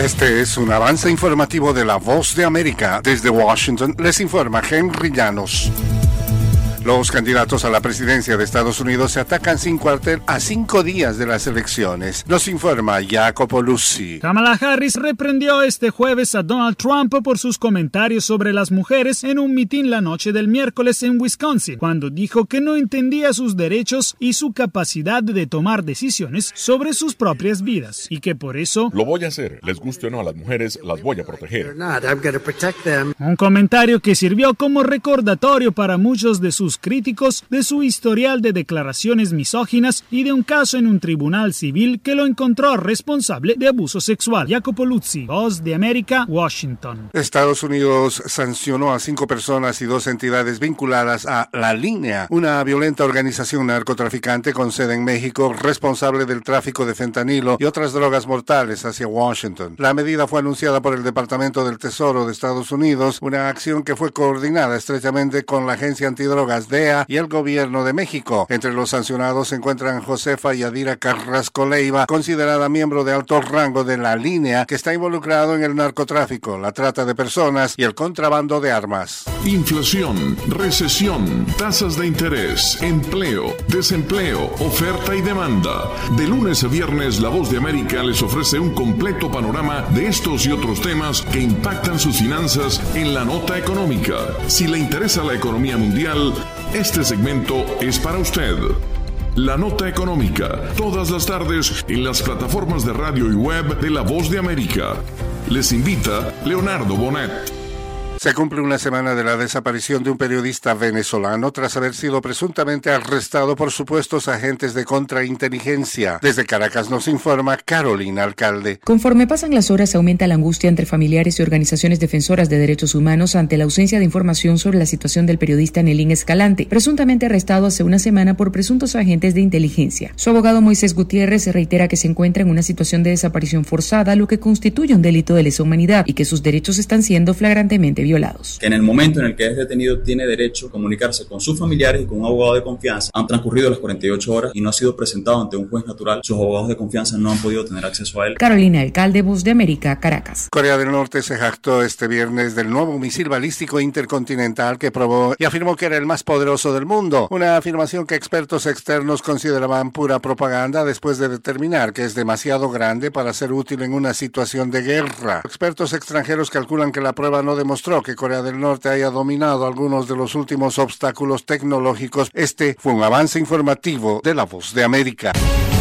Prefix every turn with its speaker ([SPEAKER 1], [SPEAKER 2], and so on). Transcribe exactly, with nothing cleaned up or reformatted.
[SPEAKER 1] Este es un avance informativo de La Voz de América. Desde Washington les informa Henry Llanos. Los candidatos a la presidencia de Estados Unidos se atacan sin cuartel a cinco días de las elecciones. Nos informa Jacopo Luzzi.
[SPEAKER 2] Kamala Harris reprendió este jueves a Donald Trump por sus comentarios sobre las mujeres en un mitin la noche del miércoles en Wisconsin, cuando dijo que no entendía sus derechos y su capacidad de tomar decisiones sobre sus propias vidas, y que por eso
[SPEAKER 3] lo voy a hacer. Les guste o no a las mujeres, las voy a proteger.
[SPEAKER 2] Un comentario que sirvió como recordatorio para muchos de sus críticos de su historial de declaraciones misóginas y de un caso en un tribunal civil que lo encontró responsable de abuso sexual. Jacopo Luzzi, Voz de América, Washington.
[SPEAKER 1] Estados Unidos sancionó a cinco personas y dos entidades vinculadas a La Línea, una violenta organización narcotraficante con sede en México, responsable del tráfico de fentanilo y otras drogas mortales hacia Washington. La medida fue anunciada por el Departamento del Tesoro de Estados Unidos, una acción que fue coordinada estrechamente con la Agencia Antidrogas D E A y el Gobierno de México. Entre los sancionados se encuentran Josefa Yadira Carrasco Leiva, considerada miembro de alto rango de La Línea, que está involucrado en el narcotráfico, la trata de personas y el contrabando de armas.
[SPEAKER 4] Inflación, recesión, tasas de interés, empleo, desempleo, oferta y demanda. De lunes a viernes, La Voz de América les ofrece un completo panorama de estos y otros temas que impactan sus finanzas en la nota económica. Si le interesa la economía mundial, este segmento es para usted. La Nota Económica, todas las tardes en las plataformas de radio y web de La Voz de América. Les invita Leonardo Bonet.
[SPEAKER 1] Se cumple una semana de la desaparición de un periodista venezolano tras haber sido presuntamente arrestado por supuestos agentes de contrainteligencia. Desde Caracas nos informa Carolina Alcalde.
[SPEAKER 5] Conforme pasan las horas, aumenta la angustia entre familiares y organizaciones defensoras de derechos humanos ante la ausencia de información sobre la situación del periodista Nelín Escalante, presuntamente arrestado hace una semana por presuntos agentes de inteligencia. Su abogado Moisés Gutiérrez reitera que se encuentra en una situación de desaparición forzada, lo que constituye un delito de lesa humanidad y que sus derechos están siendo flagrantemente violados.
[SPEAKER 6] Que en el momento en el que es detenido tiene derecho a comunicarse con sus familiares y con un abogado de confianza. Han transcurrido las cuarenta y ocho horas y no ha sido presentado ante un juez natural. Sus abogados de confianza no han podido tener acceso a él.
[SPEAKER 5] Carolina Alcalde, Voz de América, Caracas.
[SPEAKER 1] Corea del Norte se jactó este viernes del nuevo misil balístico intercontinental que probó y afirmó que era el más poderoso del mundo. Una afirmación que expertos externos consideraban pura propaganda después de determinar que es demasiado grande para ser útil en una situación de guerra. Expertos extranjeros calculan que la prueba no demostró que Corea del Norte haya dominado algunos de los últimos obstáculos tecnológicos. Este fue un avance informativo de La Voz de América.